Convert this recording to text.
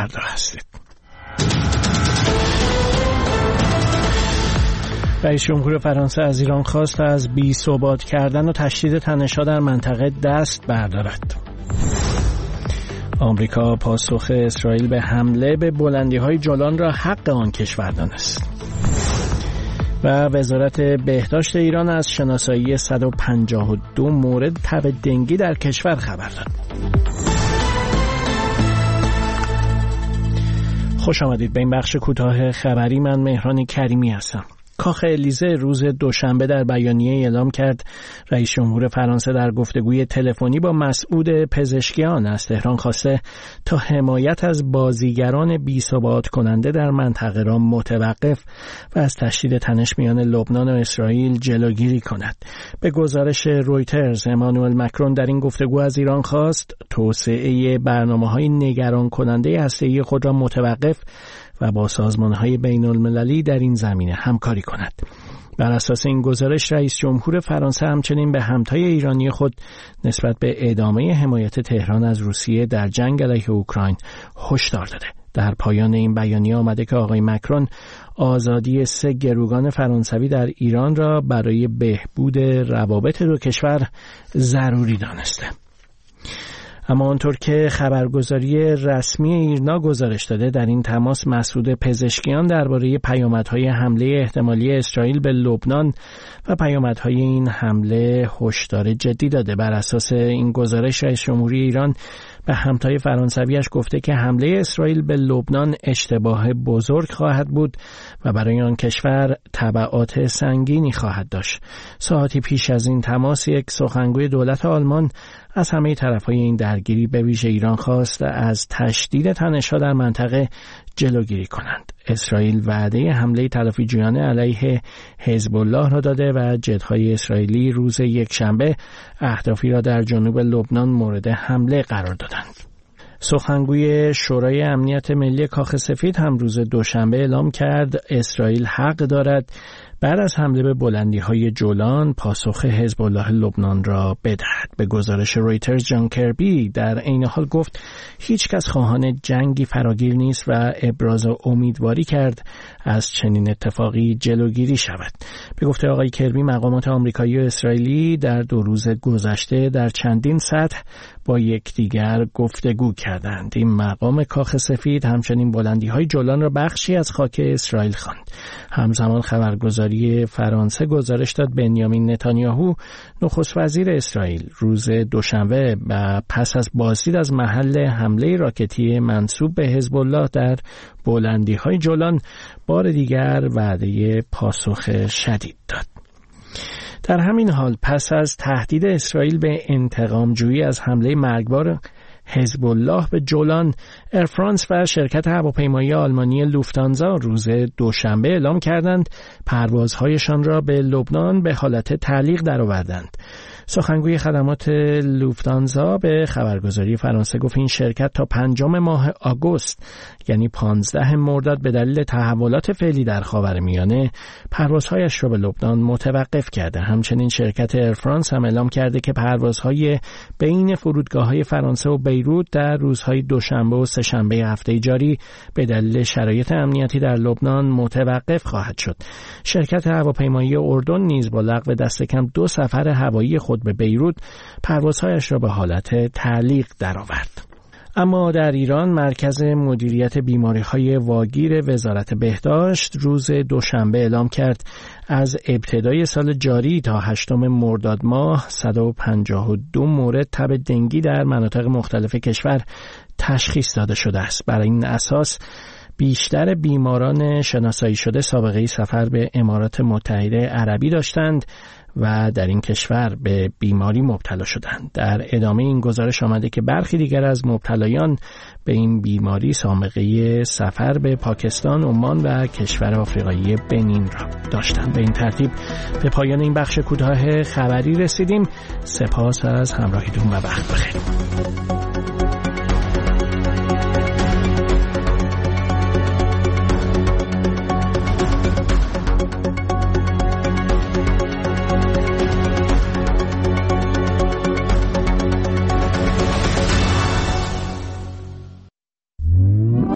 خبردار هستید. رئیس جمهور فرانسه از ایران خواست از بی‌ثبات کردن و تشدید تنش‌ها در منطقه دست بردارد. آمریکا پاسخ اسرائیل به حمله به بلندی‌های جولان را حق آن کشور دانست. و وزارت بهداشت ایران از شناسایی 152 مورد تب دنگی در کشور خبر داد. خوش آمدید به این بخش کوتاه خبری. من مهران کریمی هستم. کاخ الیزه روز دوشنبه در بیانیه اعلام کرد رئیس جمهور فرانسه در گفتگوی تلفنی با مسعود پزشکیان از تهران خواسته تا حمایت از بازیگران بی‌ثبات کننده در منطقه را متوقف و از تشدید تنش میان لبنان و اسرائیل جلوگیری کند. به گزارش رویترز، امانوئل مکرون در این گفتگو از ایران خواست توسعه برنامه‌های نگران کننده هسته‌ای خود را متوقف و با سازمان‌های بین‌المللی در این زمینه همکاری کند. بر اساس این گزارش رئیس جمهور فرانسه همچنین به همتای ایرانی خود نسبت به ادامه حمایت تهران از روسیه در جنگ علیه اوکراین هشدار داده. در پایان این بیانیه آمده که آقای مکرون آزادی 3 گروگان فرانسوی در ایران را برای بهبود روابط دو کشور ضروری دانسته. اما آنطور که خبرگزاری رسمی ایرنا گزارش داده، در این تماس مسعود پزشکیان درباره پیامدهای حمله احتمالی اسرائیل به لبنان و پیامدهای این حمله هشدار جدی داده. بر اساس این گزارش رئیس جمهوری ایران به همتای فرانسویش گفته که حمله اسرائیل به لبنان اشتباه بزرگ خواهد بود و برای آن کشور تبعات سنگینی خواهد داشت. ساعتی پیش از این تماس یک سخنگوی دولت آلمان از همه طرفهای این درگیری به ویژه ایران خواست از تشدید تنش‌ها در منطقه جلوگیری کنند. اسرائیل وعده حمله تلافی‌جویانه علیه حزب الله را داده و جت‌های اسرائیلی روز یکشنبه اهدافی را در جنوب لبنان مورد حمله قرار دادند. سخنگوی شورای امنیت ملی کاخ سفید هم روز دوشنبه اعلام کرد اسرائیل حق دارد بعد از حمله به بلندی‌های جولان پاسخ حزب الله لبنان را بدهد. به گزارش رویترز جان کربی در عین حال گفت هیچ کس خواهان جنگی فراگیر نیست و ابراز امیدواری کرد از چنین اتفاقی جلوگیری شود. به گفته آقای کربی مقامات آمریکایی و اسرائیلی در 2 روز گذشته در چندین سطح با یکدیگر گفتگو کردند. این مقام کاخ سفید همچنین بلندی‌های جولان را بخشی از خاک اسرائیل خواند. همزمان خبرگزاری فرانسه گزارش داد بنیامین نتانیاهو نخست وزیر اسرائیل روز دوشنبه و پس از بازدید از محل حمله راکتی منسوب به حزب الله در بلندی‌های جولان بار دیگر وعده پاسخ شدید داد. در همین حال پس از تهدید اسرائیل به انتقام جویی از حمله مرگبار حزب الله به جولان، ایر فرانس و شرکت هواپیمایی آلمانی لوفتانزا روز دوشنبه اعلام کردند پروازهایشان را به لبنان به حالت تعلیق درآوردند. سخنگوی خدمات لوفتانزا به خبرگزاری فرانسه گفت این شرکت تا 5 ماه آگوست یعنی 15 مرداد به دلیل تحولات فعلی در خاورمیانه پروازهایش را به لبنان متوقف کرده. همچنین شرکت ایر فرانس هم اعلام کرده که پروازهای بین فرودگاه‌های فرانسه و بیروت در روزهای دوشنبه و سه‌شنبه هفته جاری به دلیل شرایط امنیتی در لبنان متوقف خواهد شد. شرکت هواپیمایی اردن نیز با لغو دست کم 2 سفر هوایی خود به بیروت پروازهایش را به حالت تعلیق درآورد. اما در ایران مرکز مدیریت بیماری‌های واگیر وزارت بهداشت روز دوشنبه اعلام کرد از ابتدای سال جاری تا 8 مرداد ماه 152 مورد تب دنگی در مناطق مختلف کشور تشخیص داده شده است. برای این اساس بیشتر بیماران شناسایی شده سابقه سفر به امارات متحده عربی داشتند و در این کشور به بیماری مبتلا شدند. در ادامه این گزارش آمده که برخی دیگر از مبتلایان به این بیماری سابقه سفر به پاکستان، عمان و کشور آفریقایی بنین را داشتند. به این ترتیب به پایان این بخش کوتاه خبری رسیدیم. سپاس از همراهیتون و وقت بخیر.